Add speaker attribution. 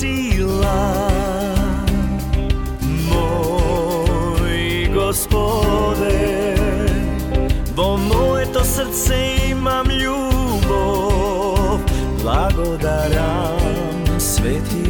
Speaker 1: sila. Moj Gospode, vo moje to srce imam ljubov, blagodaram sveti